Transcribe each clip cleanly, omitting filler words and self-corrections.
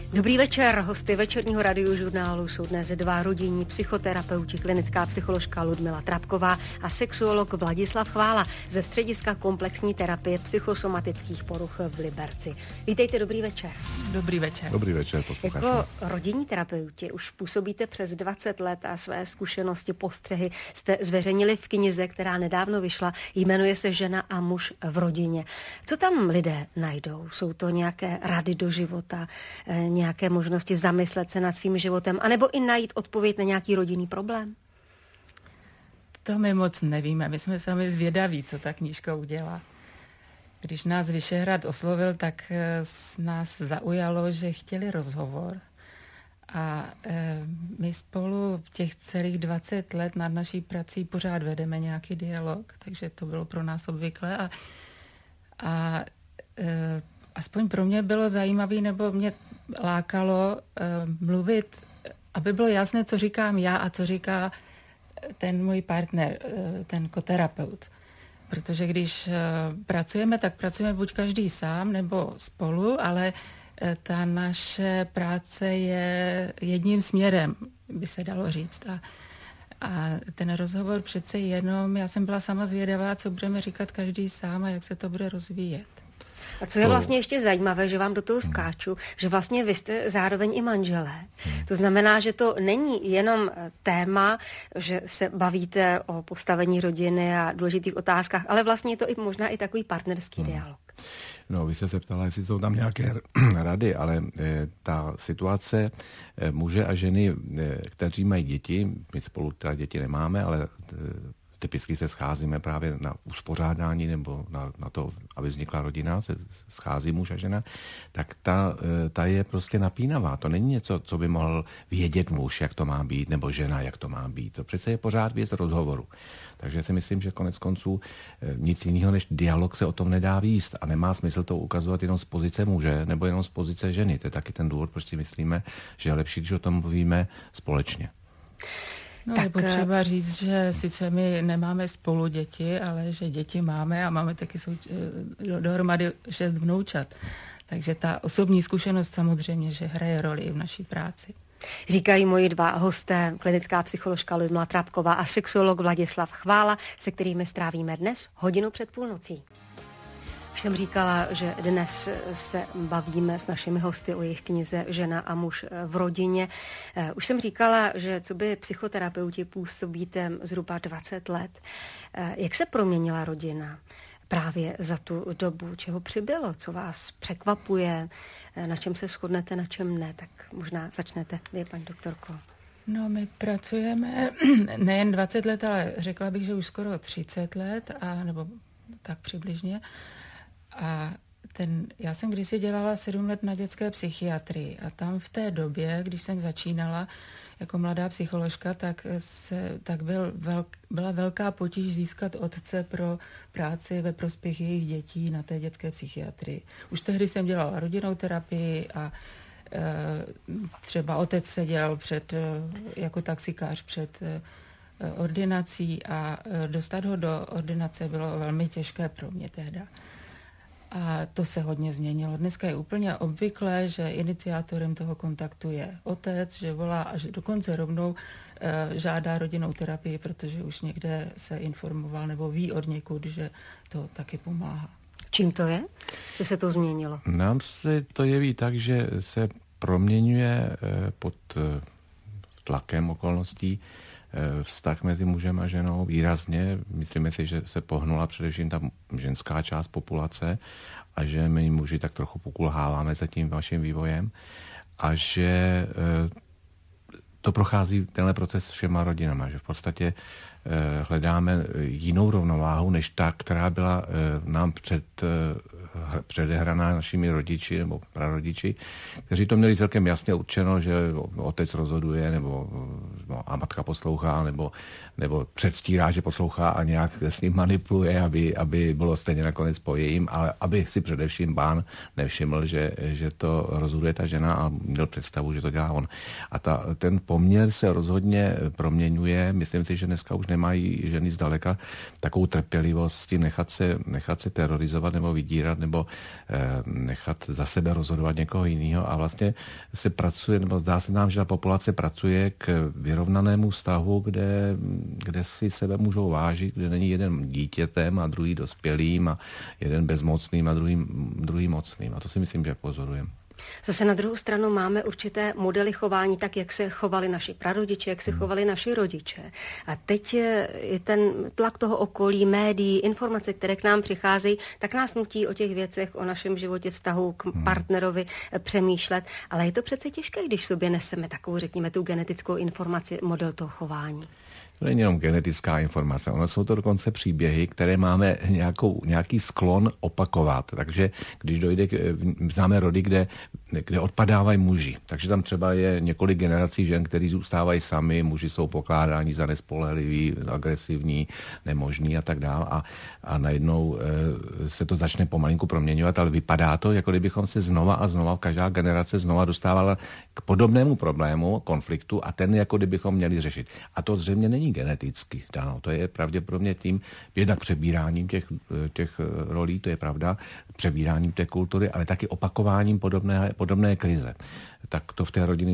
Dobrý večer, hosty večerního radiožurnálu jsou dnes dva rodinní psychoterapeuti, klinická psycholožka Ludmila Trapková a sexuolog Vladislav Chvála ze Střediska komplexní terapie psychosomatických poruch v Liberci. Vítejte, dobrý večer. Dobrý večer. Dobrý večer, posluchači. Jako rodinní terapeuti už působíte přes 20 let a své zkušenosti, postřehy jste zveřejnili v knize, která nedávno vyšla, jmenuje se Žena a muž v rodině. Co tam lidé najdou? Jsou to nějaké rady do života, nějaké možnosti zamyslet se nad svým životem, anebo i najít odpověď na nějaký rodinný problém? To my moc nevíme. My jsme sami zvědaví, co ta knížka udělá. Když nás Vyšehrad oslovil, tak nás zaujalo, že chtěli rozhovor. A my spolu v těch celých 20 let nad naší prací pořád vedeme nějaký dialog, takže to bylo pro nás obvyklé. A aspoň pro mě bylo zajímavé, nebo mě lákalo mluvit, aby bylo jasné, co říkám já a co říká ten můj partner, ten koterapeut. Protože když pracujeme, tak pracujeme buď každý sám nebo spolu, ale ta naše práce je jedním směrem, by se dalo říct. A ten rozhovor přece jenom, já jsem byla sama zvědavá, co budeme říkat každý sám a jak se to bude rozvíjet. A co je vlastně ještě zajímavé, že vám do toho skáču, že vlastně vy jste zároveň i manželé. To znamená, že to není jenom téma, že se bavíte o postavení rodiny a důležitých otázkách, ale vlastně je to i možná i takový partnerský dialog. No, vy jste se ptala, jestli jsou tam nějaké rady, ale ta situace muže a ženy, kteří mají děti, my spolu teda děti nemáme, ale typicky se scházíme právě na uspořádání nebo na to, aby vznikla rodina, se schází muž a žena, tak ta je prostě napínavá. To není něco, co by mohl vědět muž, jak to má být, nebo žena, jak to má být. To přece je pořád věc rozhovoru. Takže si myslím, že konec konců nic jiného než dialog se o tom nedá vést a nemá smysl to ukazovat jenom z pozice muže nebo jenom z pozice ženy. To je taky ten důvod, proč si myslíme, že je lepší, když o tom mluvíme společně. No, je potřeba říct, že sice my nemáme spolu děti, ale že děti máme a máme taky dohromady 6 vnoučat. Takže ta osobní zkušenost samozřejmě, že hraje roli i v naší práci. Říkají moji dva hosté, klinická psycholožka Ludmila Trapková a sexuolog Vladislav Chvála, se kterými strávíme dnes hodinu před půlnocí. Už jsem říkala, že dnes se bavíme s našimi hosty o jejich knize Žena a muž v rodině. Už jsem říkala, že co by psychoterapeuti působíte zhruba 20 let. Jak se proměnila rodina právě za tu dobu? Čeho přibylo? Co vás překvapuje? Na čem se shodnete, na čem ne? Tak možná začnete vy, paní doktorko. No, my pracujeme nejen 20 let, ale řekla bych, že už skoro 30 let, nebo tak přibližně. A já jsem kdysi dělala 7 let na dětské psychiatrii a tam v té době, když jsem začínala jako mladá psycholožka, tak byla velká potíž získat otce pro práci ve prospěch jejich dětí na té dětské psychiatrii. Už tehdy jsem dělala rodinnou terapii a třeba otec seděl jako taxikář před ordinací a dostat ho do ordinace bylo velmi těžké pro mě tehda. A to se hodně změnilo. Dneska je úplně obvyklé, že iniciátorem toho kontaktu je otec, že volá až dokonce rovnou žádá rodinnou terapii, protože už někde se informoval nebo ví od někud, že to taky pomáhá. Čím to je, že se to změnilo? Nám se to jeví tak, že se proměňuje pod tlakem okolností vztah mezi mužem a ženou výrazně. Myslíme si, že se pohnula především ta ženská část populace a že my muži tak trochu pokulháváme za tím vaším vývojem a že to prochází tenhle proces všema rodinama, že v podstatě hledáme jinou rovnováhu, než ta, která byla nám předehraná našimi rodiči nebo prarodiči, kteří to měli celkem jasně určeno, že otec rozhoduje nebo a matka poslouchá, nebo předstírá, že poslouchá a nějak s ním manipuluje, aby bylo stejně nakonec po jejím, ale aby si především pán nevšiml, že to rozhoduje ta žena a měl představu, že to dělá on. A ten poměr se rozhodně proměňuje. Myslím si, že dneska už nemají ženy zdaleka takovou trpělivost nechat se terorizovat nebo vydírat nebo nechat za sebe rozhodovat někoho jiného. A vlastně se pracuje, nebo zdá se nám, že ta populace pracuje k vyrovnanému vztahu, kde si sebe můžou vážit, kde není jeden dítětem a druhý dospělým a jeden bezmocným a druhý mocným. A to si myslím, že pozorujeme. Zase na druhou stranu máme určité modely chování, tak jak se chovali naši prarodiče, jak se chovali naši rodiče. A teď je ten tlak toho okolí, médií, informace, které k nám přicházejí, tak nás nutí o těch věcech, o našem životě, vztahu k partnerovi přemýšlet. Ale je to přece těžké, když sobě neseme takovou, řekněme, tu genetickou informaci, model toho chování. To není jenom genetická informace, ono jsou to dokonce příběhy, které máme nějaký sklon opakovat. Takže když dojde známe rody, kde odpadávají muži, takže tam třeba je několik generací žen, kteří zůstávají sami, muži jsou pokládáni za nespolehlivý, agresivní, nemožný a tak dále. A najednou se to začne pomalinku proměňovat, ale vypadá to, jako kdybychom se znova a znova, každá generace znova dostávala k podobnému problému, konfliktu a ten jako kdybychom měli řešit. A to zřejmě není geneticky dáno. To je pravděpodobně tím, jednak přebíráním těch rolí, to je pravda, přebíráním té kultury, ale taky opakováním podobné krize. Tak to v té rodinné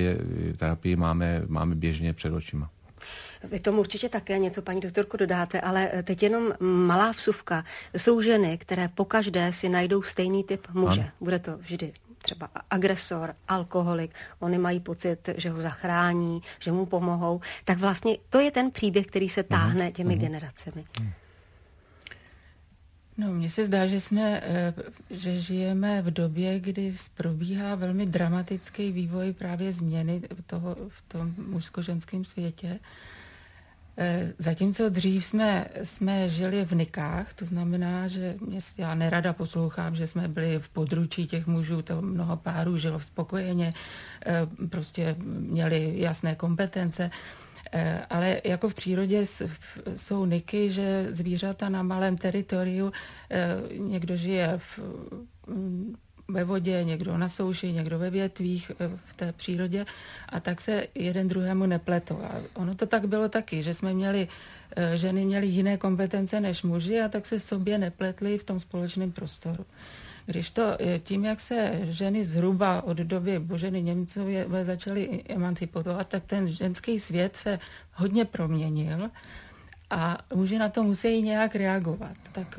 terapii máme běžně před očima. Vy tomu určitě také něco, paní doktorko, dodáte, ale teď jenom malá vsuvka. Jsou ženy, které pokaždé si najdou stejný typ muže. Ano. Bude to vždy třeba agresor, alkoholik, oni mají pocit, že ho zachrání, že mu pomohou. Tak vlastně to je ten příběh, který se táhne těmi generacemi. No, mně se zdá, že žijeme v době, kdy probíhá velmi dramatický vývoj právě změny v tom mužsko-ženském světě. Zatímco dřív jsme žili v nikách, to znamená, že já nerada poslouchám, že jsme byli v područí těch mužů, to mnoho párů žilo spokojeně, prostě měli jasné kompetence, ale jako v přírodě jsou niky, že zvířata na malém teritoriu, někdo žije ve vodě, někdo na souši, někdo ve větvích v té přírodě a tak se jeden druhému nepletou. A ono to tak bylo taky, že ženy měly jiné kompetence než muži a tak se sobě nepletly v tom společném prostoru. Když to tím, jak se ženy zhruba od doby Boženy Němcově začaly emancipovat, tak ten ženský svět se hodně proměnil a muži na to musí nějak reagovat.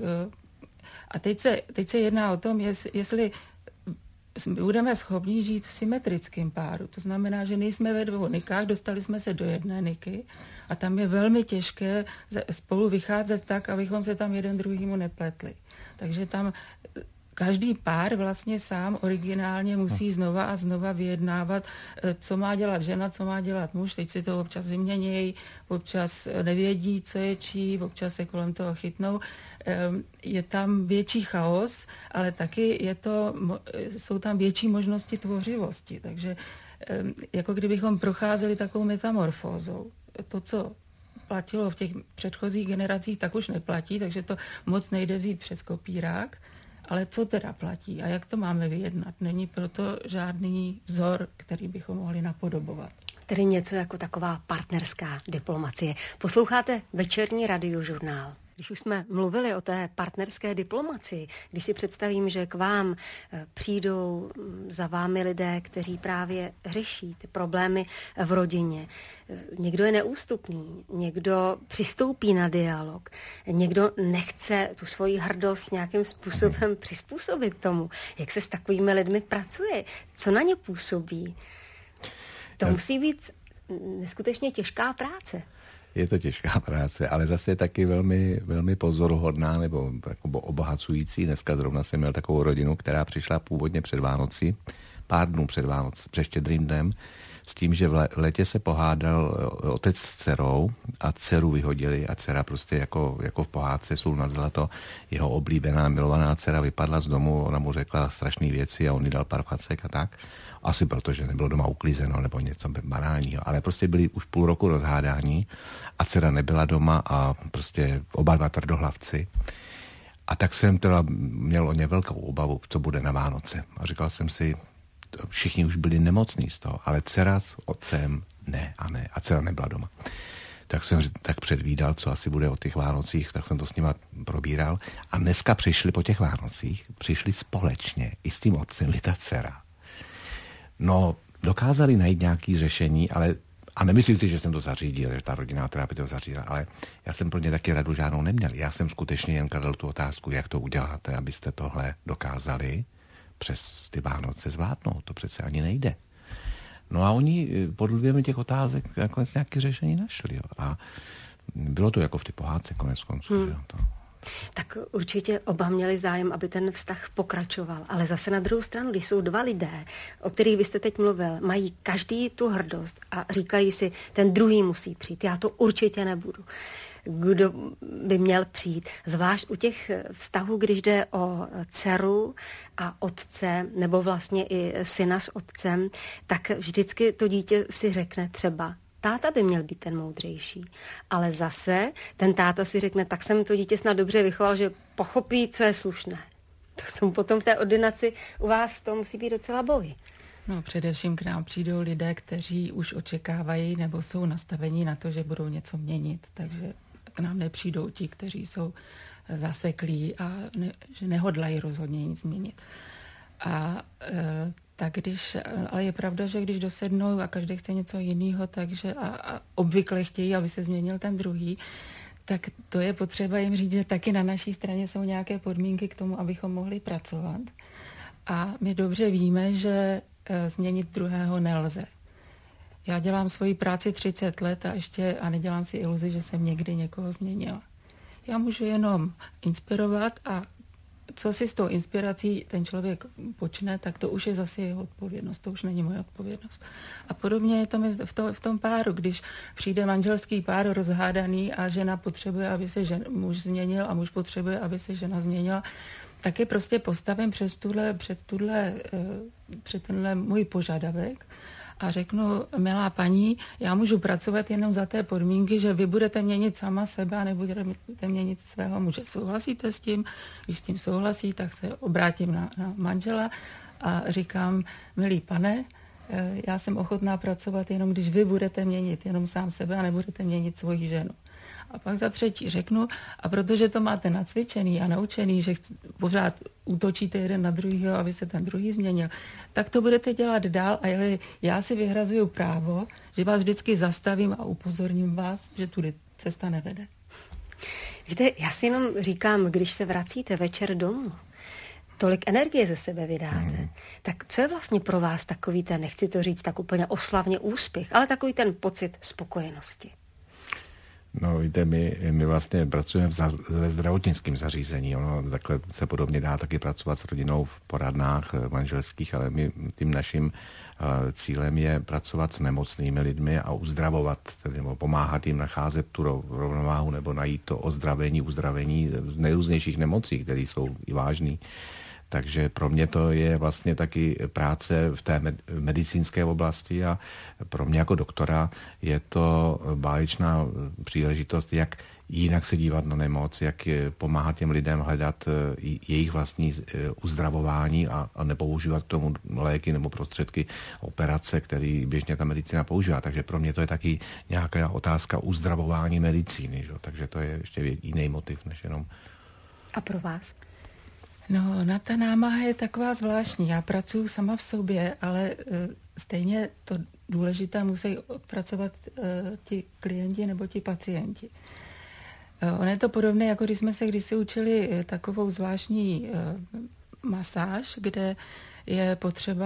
A teď se jedná o tom, jestli budeme schopni žít v symetrickém páru. To znamená, že nejsme ve dvou nikách, dostali jsme se do jedné niky a tam je velmi těžké spolu vycházet tak, abychom se tam jeden druhýmu nepletli. Takže tam každý pár vlastně sám originálně musí znova a znova vyjednávat, co má dělat žena, co má dělat muž. Teď si to občas vyměnějí, občas nevědí, co je čí, občas se kolem toho chytnou. Je tam větší chaos, ale taky jsou tam větší možnosti tvořivosti. Takže jako kdybychom procházeli takovou metamorfózou. To, co platilo v těch předchozích generacích, tak už neplatí, takže to moc nejde vzít přes kopírák. Ale co teda platí a jak to máme vyjednat? Není proto žádný vzor, který bychom mohli napodobovat. Tedy něco jako taková partnerská diplomacie. Posloucháte večerní radiožurnál. Když už jsme mluvili o té partnerské diplomacii, když si představím, že k vám přijdou za vámi lidé, kteří právě řeší ty problémy v rodině. Někdo je neústupný, někdo přistoupí na dialog, někdo nechce tu svoji hrdost nějakým způsobem přizpůsobit tomu. Jak se s takovými lidmi pracuje? Co na ně působí? To musí být neskutečně těžká práce. Je to těžká práce, ale zase je taky velmi, velmi pozoruhodná nebo obohacující. Dneska zrovna jsem měl takovou rodinu, která přišla původně před Vánoci, pár dnů před Vánoci, před Štědrým dnem, s tím, že v létě se pohádal otec s dcerou a dceru vyhodili a dcera prostě jako v pohádce sůl nad zlato. Jeho oblíbená, milovaná dcera vypadla z domu, ona mu řekla strašné věci a on jí dal pár facek a tak. Asi protože nebylo doma uklízeno nebo něco banálního, ale prostě byli už půl roku rozhádání a dcera nebyla doma a prostě oba dva tvrdohlavci. A tak jsem teda měl o ně velkou obavu, co bude na Vánoce. A říkal jsem si, všichni už byli nemocní z toho, ale dcera s otcem ne. A dcera nebyla doma. Tak jsem tak předvídal, co asi bude o těch Vánocích, tak jsem to s nima probíral. A dneska přišli po těch Vánocích, přišli společně i s tím otcem i ta dcera. No, dokázali najít nějaké řešení, ale a nemyslím si, že jsem to zařídil, že ta rodinná terapie to zařídila, ale já jsem pro ně taky radu žádnou neměl. Já jsem skutečně jen kladl tu otázku, jak to uděláte, abyste tohle dokázali přes ty Vánoce zvládnout. To přece ani nejde. No a oni pod vlivem těch otázek nakonec nějaké řešení našli. Jo. A bylo to jako v ty pohádce konec konců. Že to... Tak určitě oba měli zájem, aby ten vztah pokračoval. Ale zase na druhou stranu, když jsou dva lidé, o kterých vy jste teď mluvil, mají každý tu hrdost a říkají si, ten druhý musí přijít, já to určitě nebudu. Kdo by měl přijít? Zvlášť u těch vztahů, když jde o dceru a otce, nebo vlastně i syna s otcem, tak vždycky to dítě si řekne třeba, táta by měl být ten moudřejší. Ale zase ten táta si řekne, tak jsem to dítě snad dobře vychoval, že pochopí, co je slušné. Potom v té ordinaci u vás to musí být docela boj. No, především k nám přijdou lidé, kteří už očekávají nebo jsou nastavení na to, že budou něco měnit. Takže k nám nepřijdou ti, kteří jsou zaseklí a že nehodlají rozhodně nic změnit. Ale je pravda, že když dosednou a každý chce něco jiného, takže a obvykle chtějí, aby se změnil ten druhý, tak to je potřeba jim říct, že taky na naší straně jsou nějaké podmínky k tomu, abychom mohli pracovat. A my dobře víme, že změnit druhého nelze. Já dělám svoji práci 30 let a nedělám si iluzi, že jsem někdy někoho změnila. Já můžu jenom inspirovat a co si s tou inspirací ten člověk počne, tak to už je zase jeho odpovědnost, to už není moje odpovědnost. A podobně je to v tom páru, když přijde manželský pár rozhádaný a žena potřebuje, aby se muž změnil a muž potřebuje, aby se žena změnila, tak je prostě postavím před tenhle můj požadavek a řeknu, milá paní, já můžu pracovat jenom za té podmínky, že vy budete měnit sama sebe a nebudete měnit svého muže. Souhlasíte s tím? Když s tím souhlasí, tak se obrátím na manžela a říkám, milý pane, já jsem ochotná pracovat jenom, když vy budete měnit jenom sám sebe a nebudete měnit svoji ženu. A pak za třetí řeknu, a protože to máte nacvičený a naučený, že pořád útočíte jeden na druhýho, aby se ten druhý změnil, tak to budete dělat dál a já si vyhrazuju právo, že vás vždycky zastavím a upozorním vás, že tudy cesta nevede. Víte, já si jenom říkám, když se vracíte večer domů, tolik energie ze sebe vydáte, tak co je vlastně pro vás takový ten, nechci to říct tak úplně oslavně úspěch, ale takový ten pocit spokojenosti? No víte, my vlastně pracujeme ve zdravotnickém zařízení. Ono takhle se podobně dá taky pracovat s rodinou v poradnách manželských, ale tím naším cílem je pracovat s nemocnými lidmi a uzdravovat, tedy pomáhat jim nacházet tu rovnováhu nebo najít to uzdravení z nejrůznějších nemocí, které jsou i vážné. Takže pro mě to je vlastně taky práce v té medicínské oblasti a pro mě jako doktora je to báječná příležitost, jak jinak se dívat na nemoc, jak pomáhat těm lidem hledat jejich vlastní uzdravování a nepoužívat k tomu léky nebo prostředky operace, které běžně ta medicína používá. Takže pro mě to je taky nějaká otázka uzdravování medicíny. Že? Takže to je ještě jiný motiv než jenom... A pro vás? No, ta námaha je taková zvláštní. Já pracuji sama v sobě, ale stejně to důležité musí odpracovat ti klienti nebo ti pacienti. Ono je to podobné, jako když jsme se kdysi učili takovou zvláštní masáž, kde je potřeba,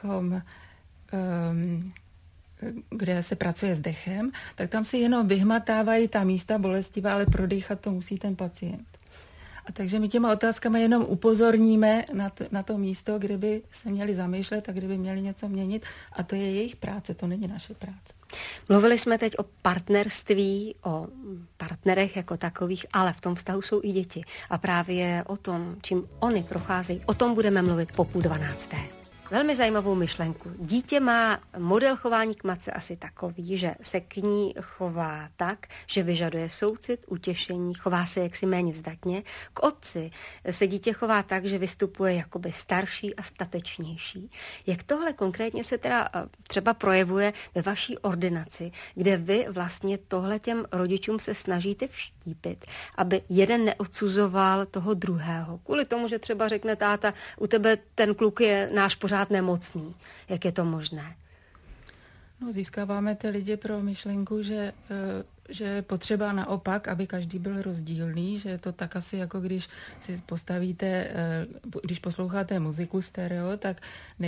kde se pracuje s dechem, tak tam si jenom vyhmatávají ta místa bolestivá, ale prodýchat to musí ten pacient. A takže my těma otázkami jenom upozorníme na to místo, kde by se měli zamýšlet a kde by měli něco měnit. A to je jejich práce, to není naše práce. Mluvili jsme teď o partnerství, o partnerech jako takových, ale v tom vztahu jsou i děti. A právě o tom, čím oni procházejí, o tom budeme mluvit po 11:30. Velmi zajímavou myšlenku. Dítě má model chování k matce asi takový, že se k ní chová tak, že vyžaduje soucit, utěšení, chová se jaksi méně vzdatně. K otci se dítě chová tak, že vystupuje jakoby starší a statečnější. Jak tohle konkrétně se teda třeba projevuje ve vaší ordinaci, kde vy vlastně tohle těm rodičům se snažíte vštípit, aby jeden neodsuzoval toho druhého. Kvůli tomu, že třeba řekne táta, u tebe ten kluk je náš pořád nemocný. Jak je to možné? No, získáváme ty lidi pro myšlenku, že je potřeba naopak, aby každý byl rozdílný, že je to tak asi jako když si postavíte, když posloucháte muziku stereo, tak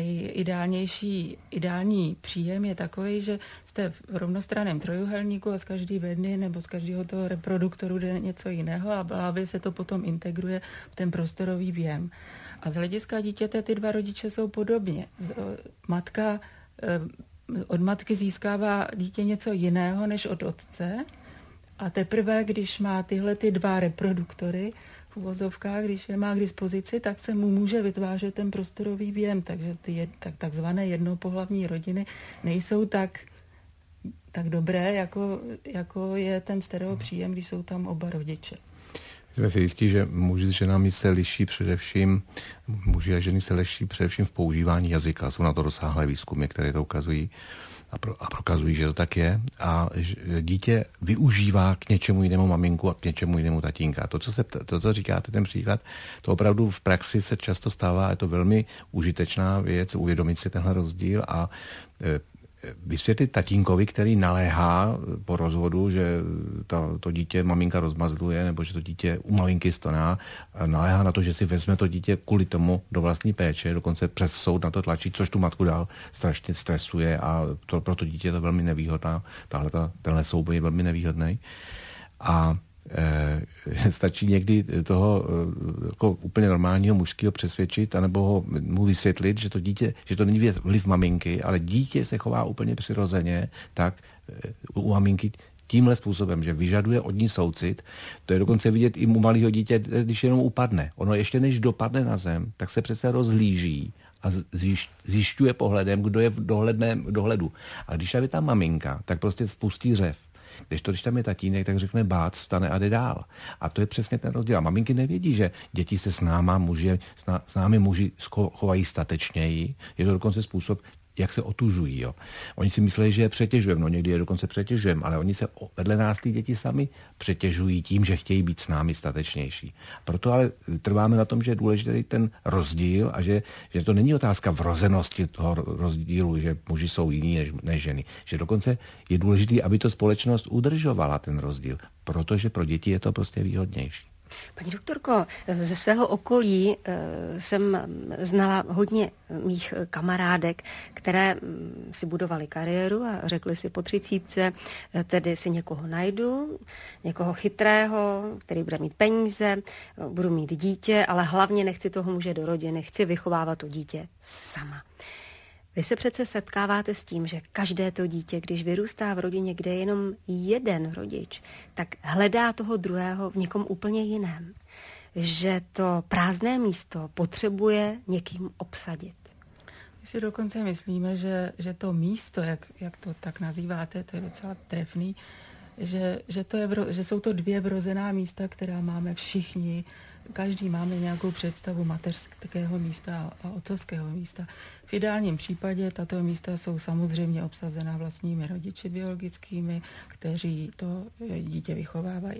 ideální příjem je takový, že jste v rovnostranném trojuhelníku a z každý bedny nebo z každého toho reproduktoru jde něco jiného a v hlavě se to potom integruje v ten prostorový věm. A z hlediska dítěte ty dva rodiče jsou podobně. Od matky získává dítě něco jiného než od otce a teprve, když má tyhle ty dva reproduktory v uvozovkách, když je má k dispozici, tak se mu může vytvářet ten prostorový věm, takže ty takzvané jednopohlavní rodiny nejsou tak dobré, jako je ten stereopříjem, když jsou tam oba rodiče. Jsme si jistí, že muži s ženami se liší především, muži a ženy se liší především v používání jazyka. Jsou na to rozsáhlé výzkumy, které to ukazují a prokazují, že to tak je. A dítě využívá k něčemu jinému maminku a k něčemu jinému tatínka. To, co říkáte, ten příklad, to opravdu v praxi se často stává. Je to velmi užitečná věc, uvědomit si tenhle rozdíl a vysvětlit tatínkovi, který naléhá po rozvodu, že to dítě maminka rozmazluje, nebo že to dítě u maminky stoná, naléhá na to, že si vezme to dítě kvůli tomu do vlastní péče, dokonce přes soud na to tlačí, což tu matku dál strašně stresuje a pro to dítě je to velmi nevýhodná. Tenhle souboj je velmi nevýhodný. A stačí někdy toho jako úplně normálního mužského přesvědčit anebo mu vysvětlit, že to dítě, že to není vliv maminky, ale dítě se chová úplně přirozeně tak u maminky tímhle způsobem, že vyžaduje od ní soucit. To je dokonce vidět i u malého dítě, když jenom upadne. Ono ještě než dopadne na zem, tak se přece rozhlíží a zjišťuje pohledem, kdo je v dohledu. A když tam je ta maminka, tak prostě spustí řev. Když tam je tatínek, tak řekne bác, vstane a jde dál. A to je přesně ten rozdíl. A maminky nevědí, že děti se s námi muži chovají statečněji. Je to dokonce způsob, jak se otužují. Jo. Oni si myslí, že je přetěžujeme, no někdy je dokonce přetěžujeme, ale oni se vedle nás ty děti sami přetěžují tím, že chtějí být s námi statečnější. Proto ale trváme na tom, že je důležitý ten rozdíl a že to není otázka vrozenosti toho rozdílu, že muži jsou jiní než ženy. Že dokonce je důležité, aby to společnost udržovala ten rozdíl, protože pro děti je to prostě výhodnější. Paní doktorko, ze svého okolí jsem znala hodně mých kamarádek, které si budovaly kariéru a řekli si po 30, tedy si někoho najdu, někoho chytrého, který bude mít peníze, budu mít dítě, ale hlavně nechci toho muže do rodiny, chci vychovávat to dítě sama. Vy se přece setkáváte s tím, že každé to dítě, když vyrůstá v rodině, kde je jenom jeden rodič, tak hledá toho druhého v někom úplně jiném. Že to prázdné místo potřebuje někým obsadit. My si dokonce myslíme, že to místo, jak to tak nazýváte, to je docela trefný, že jsou to dvě vrozená místa, která máme všichni. Každý máme nějakou představu mateřského místa a otcovského místa. V ideálním případě tato místa jsou samozřejmě obsazená vlastními rodiči biologickými, kteří to dítě vychovávají.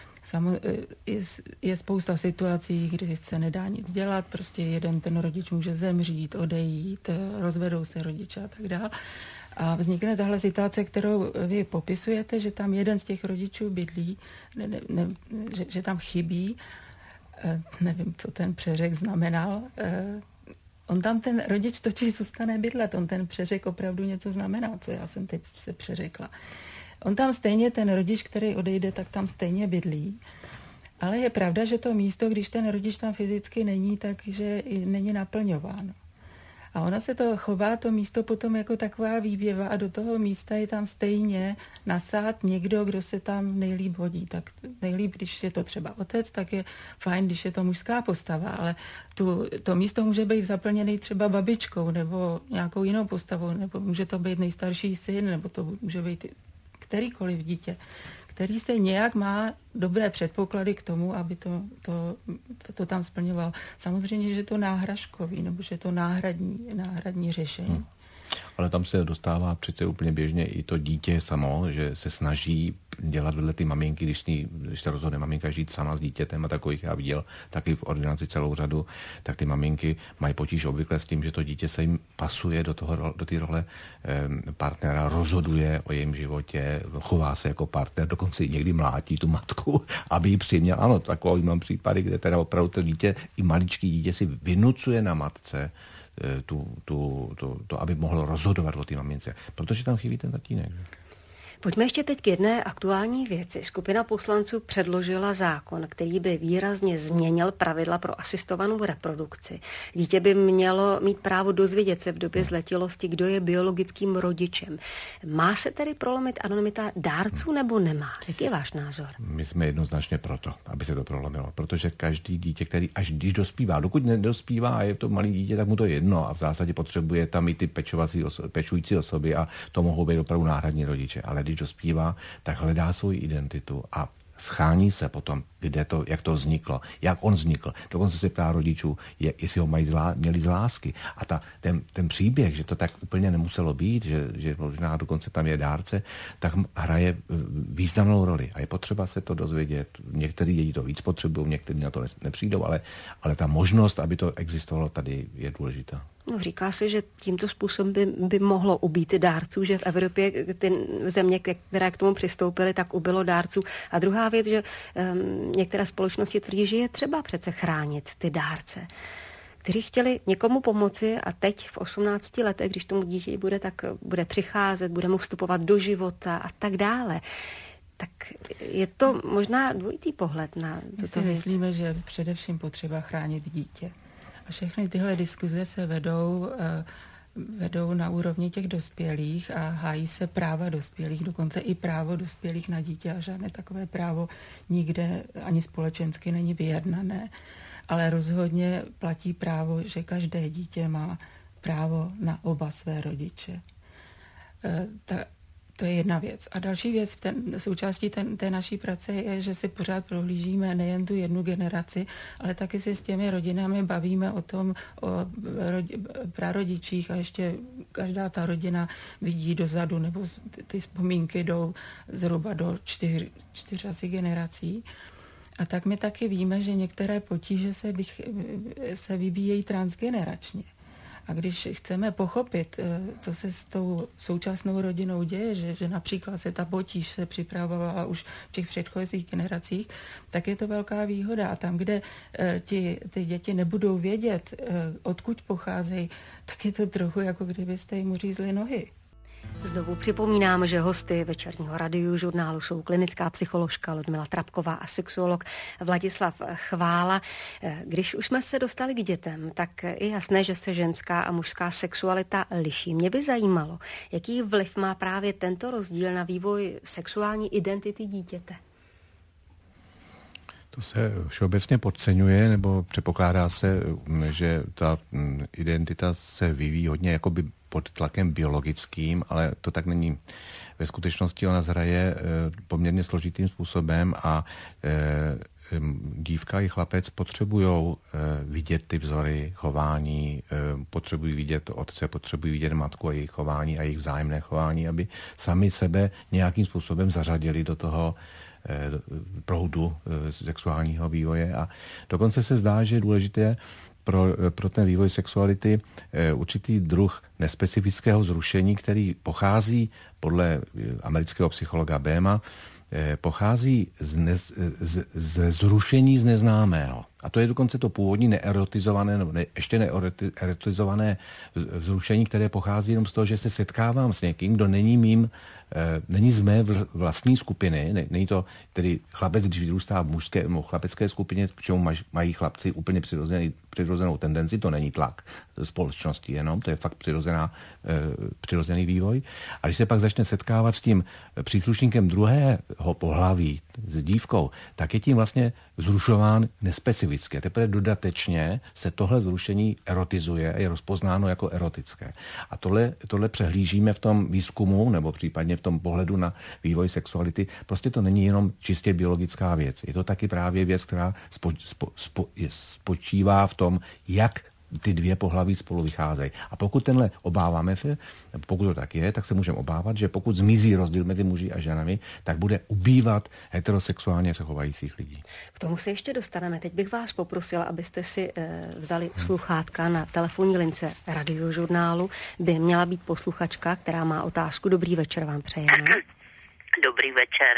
Je spousta situací, kdy se nedá nic dělat, prostě jeden ten rodič může zemřít, odejít, rozvedou se rodiče a tak dále. A vznikne tahle situace, kterou vy popisujete, že tam jeden z těch rodičů bydlí, že tam chybí. Nevím, co ten přeřek znamenal. On tam ten rodič totiž zůstane bydlet. On ten přeřek opravdu něco znamená, co já jsem teď se přeřekla. On tam stejně, ten rodič, který odejde, tak tam stejně bydlí. Ale je pravda, že to místo, když ten rodič tam fyzicky není, takže není naplňováno. A ona se to chová, to místo potom jako taková výběva a do toho místa je tam stejně nasát někdo, kdo se tam nejlíp hodí. Tak nejlíp, když je to třeba otec, tak je fajn, když je to mužská postava, ale to místo může být zaplněný třeba babičkou nebo nějakou jinou postavou, nebo může to být nejstarší syn, nebo to může být kterýkoliv dítě, který se nějak má dobré předpoklady k tomu, aby to tam splňoval. Samozřejmě, že je to náhražkový, nebo že je to náhradní řešení. Ale tam se dostává přece úplně běžně i to dítě samo, že se snaží dělat vedle ty maminky, když se rozhodne maminka žít sama s dítětem, a takových já viděl taky v ordinaci celou řadu, tak ty maminky mají potíž obvykle s tím, že to dítě se jim pasuje do té role partnera, rozhoduje o jejím životě, chová se jako partner, dokonce i někdy mlátí tu matku, aby ji přiměl. Ano, takový mám případy, kde teda opravdu to dítě, i maličký dítě si vynucuje na matce to, aby mohlo rozhodovat o té mamince. Protože tam chybí ten tatínek. Že? Pojďme ještě teď k jedné aktuální věci. Skupina poslanců předložila zákon, který by výrazně změnil pravidla pro asistovanou reprodukci. Dítě by mělo mít právo dozvědět se v době zletilosti, kdo je biologickým rodičem. Má se tedy prolomit anonymita dárců nebo nemá? Jaký je váš názor? My jsme jednoznačně proto, aby se to prolomilo. Protože každý dítě, který až když dospívá, dokud nedospívá a je to malý dítě, tak mu to je jedno a v zásadě potřebuje tam i ty pečující osoby a to mohou být opravdu náhradní rodiče. Ale když dospívá, tak hledá svoji identitu a schání se potom, jak to vzniklo, jak on vznikl. Dokonce se ptá rodičů, jestli ho měli z lásky. A ten příběh, že to tak úplně nemuselo být, že možná dokonce tam je dárce, tak hraje významnou roli. A je potřeba se to dozvědět. Některý děti to víc potřebují, někteří na to nepřijdou, ale ta možnost, aby to existovalo tady, je důležitá. No, říká se, že tímto způsobem by mohlo ubýt dárců, že v Evropě ty země, které k tomu přistoupily, tak ubylo dárců. A druhá věc, že některé společnosti tvrdí, že je třeba přece chránit ty dárce, kteří chtěli někomu pomoci a teď v 18 letech, když tomu dítě bude přicházet, bude mu vstupovat do života a tak dále. Tak je to možná dvojitý pohled na tuto My si myslíme, že především potřeba chránit dítě. A všechny tyhle diskuze se vedou na úrovni těch dospělých a hájí se práva dospělých, dokonce i právo dospělých na dítě a žádné takové právo nikde ani společensky není vyjednané. Ale rozhodně platí právo, že každé dítě má právo na oba své rodiče. To je jedna věc. A další věc, součástí té naší práce je, že si pořád prohlížíme nejen tu jednu generaci, ale taky si s těmi rodinami bavíme o prarodičích a ještě každá ta rodina vidí dozadu, nebo ty vzpomínky jdou zhruba do 4 generací. A tak my taky víme, že některé potíže se vyvíjejí transgeneračně. A když chceme pochopit, co se s tou současnou rodinou děje, že například se ta potíž se připravovala už v těch předchozích generacích, tak je to velká výhoda. A tam, kde ty děti nebudou vědět, odkud pocházejí, tak je to trochu jako kdybyste jim uřízli nohy. Znovu připomínám, že hosty večerního Radiožurnálu jsou klinická psycholožka Ludmila Trapková a sexuolog Vladislav Chvála. Když už jsme se dostali k dětem, tak je jasné, že se ženská a mužská sexualita liší. Mě by zajímalo, jaký vliv má právě tento rozdíl na vývoj sexuální identity dítěte. To se všeobecně podceňuje, nebo předpokládá se, že ta identita se vyvíjí hodně jakoby pod tlakem biologickým, ale to tak není. Ve skutečnosti ona zhraje poměrně složitým způsobem a dívka i chlapec potřebují vidět ty vzory chování, potřebují vidět otce, potřebují vidět matku a jejich chování a jejich vzájemné chování, aby sami sebe nějakým způsobem zařadili do toho proudu sexuálního vývoje. A dokonce se zdá, že je důležité pro ten vývoj sexuality určitý druh nespecifického zrušení, který pochází podle amerického psychologa Béma, pochází ze zrušení z neznámého. A to je dokonce to původní neerotizované, nebo ještě neerotizované vzrušení, které pochází jenom z toho, že se setkávám s někým, kdo není mým není z mé vlastní skupiny, není to tedy chlapec, když vyrůstá v chlapecké skupině, k čemu mají chlapci úplně přirozenou tendenci, to není tlak společnosti jenom, to je fakt přirozený vývoj. A když se pak začne setkávat s tím příslušníkem druhého pohlaví, s dívkou, tak je tím vlastně zrušován nespecificky. Teprve dodatečně se tohle zrušení erotizuje a je rozpoznáno jako erotické. A tohle přehlížíme v tom výzkumu nebo případně v tom pohledu na vývoj sexuality. Prostě to není jenom čistě biologická věc. Je to taky právě věc, která spočívá v tom, jak ty dvě pohlaví spolu vycházejí. A pokud obáváme se, pokud to tak je, tak se můžeme obávat, že pokud zmizí rozdíl mezi muži a ženami, tak bude ubývat heterosexuálně se chovajících lidí. K tomu se ještě dostaneme. Teď bych vás poprosila, abyste si vzali sluchátka na telefonní lince Radiožurnálu, by měla být posluchačka, která má otázku. Dobrý večer vám přejeme. Dobrý večer.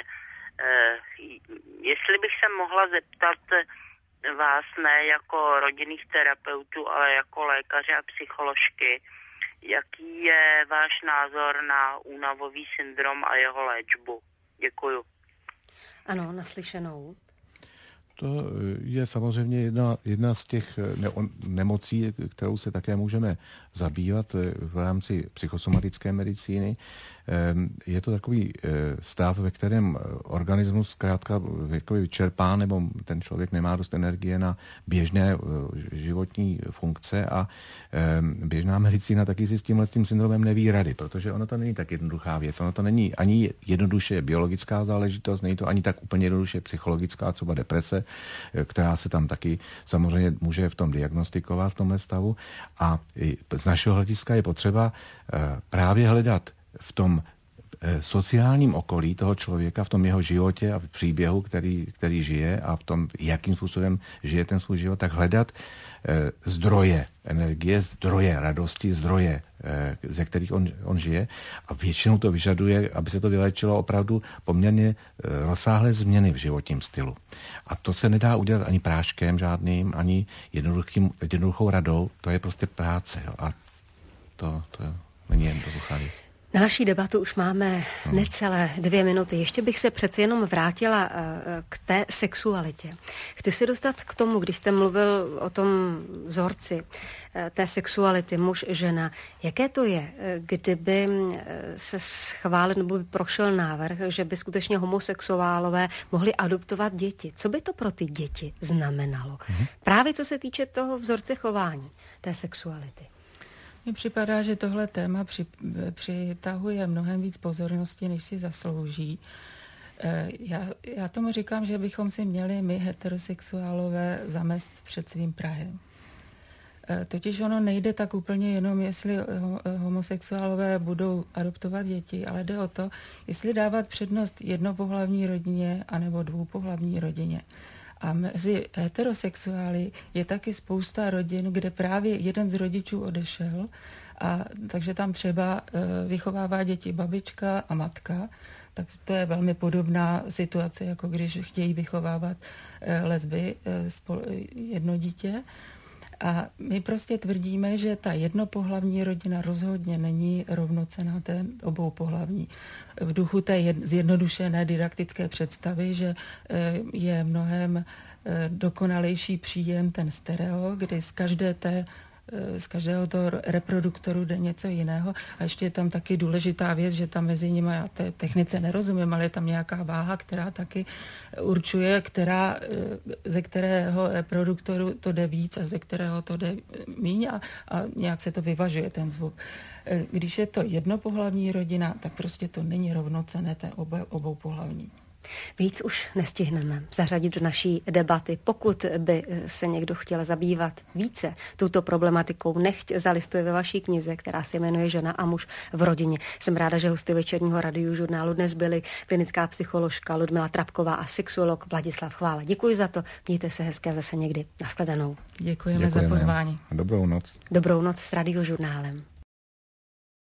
Jestli bych se mohla zeptat vás ne jako rodinných terapeutů, ale jako lékaře a psycholožky, jaký je váš názor na únavový syndrom a jeho léčbu? Děkuju. Ano, naslyšenou. To je samozřejmě jedna z těch nemocí, kterou se také můžeme zabývat v rámci psychosomatické medicíny. Je to takový stav, ve kterém organismus zkrátka vyčerpá, nebo ten člověk nemá dost energie na běžné životní funkce a běžná medicína taky si s tímhle syndromem neví rady, protože ono to není tak jednoduchá věc. Ono to není ani jednoduše biologická záležitost, není to ani tak úplně jednoduše psychologická, třeba deprese, která se tam taky samozřejmě může v tom diagnostikovat v tomhle stavu. A z našeho hlediska je potřeba právě hledat v tom sociálním okolí toho člověka, v tom jeho životě a v příběhu, který žije a v tom, jakým způsobem žije ten svůj život, tak hledat zdroje energie, zdroje radosti, zdroje, ze kterých on žije. A většinou to vyžaduje, aby se to vylečilo opravdu poměrně rozsáhlé změny v životním stylu. A to se nedá udělat ani práškem žádným, ani jednoduchou radou. To je prostě práce. Jo. A to není jednoduchá věc. Na naší debatu už máme necelé 2 minuty. Ještě bych se přece jenom vrátila k té sexualitě. Chci se dostat k tomu, když jste mluvil o tom vzorci té sexuality muž-žena. Jaké to je, kdyby se schválil nebo by prošel návrh, že by skutečně homosexuálové mohli adoptovat děti? Co by to pro ty děti znamenalo? Právě co se týče toho vzorce chování, té sexuality. Mně připadá, že tohle téma přitahuje mnohem víc pozornosti, než si zaslouží. Já tomu říkám, že bychom si měli my heterosexuálové zamést před svým prahem. Totiž ono nejde tak úplně jenom, jestli homosexuálové budou adoptovat děti, ale jde o to, jestli dávat přednost jednopohlavní rodině anebo dvoupohlavní rodině. A mezi heterosexuály je taky spousta rodin, kde právě jeden z rodičů odešel, a takže tam třeba vychovává děti babička a matka. Tak to je velmi podobná situace, jako když chtějí vychovávat lesby jedno dítě. A my prostě tvrdíme, že ta jednopohlavní rodina rozhodně není rovnocenná té oboupohlavní. V duchu té zjednodušené didaktické představy, že je mnohem dokonalejší příjem ten stereo, kdy z každého toho reproduktoru jde něco jiného. A ještě je tam taky důležitá věc, že tam mezi nimi, já té technice nerozumím, ale je tam nějaká váha, která taky určuje, ze kterého reproduktoru to jde víc a ze kterého to jde míň a nějak se to vyvažuje, ten zvuk. Když je to jednopohlavní rodina, tak prostě to není rovnocenné té oboupohlavní. Víc už nestihneme zařadit do naší debaty. Pokud by se někdo chtěl zabývat více touto problematikou, nechť zalistuje ve vaší knize, která se jmenuje Žena a muž v rodině. Jsem ráda, že hosty večerního Radiožurnálu dnes byli klinická psycholožka Ludmila Trapková a sexuolog Vladislav Chvála. Děkuji za to. Mějte se hezké zase někdy. Nashledanou. Děkujeme za pozvání. Dobrou noc. Dobrou noc s Radiožurnálem.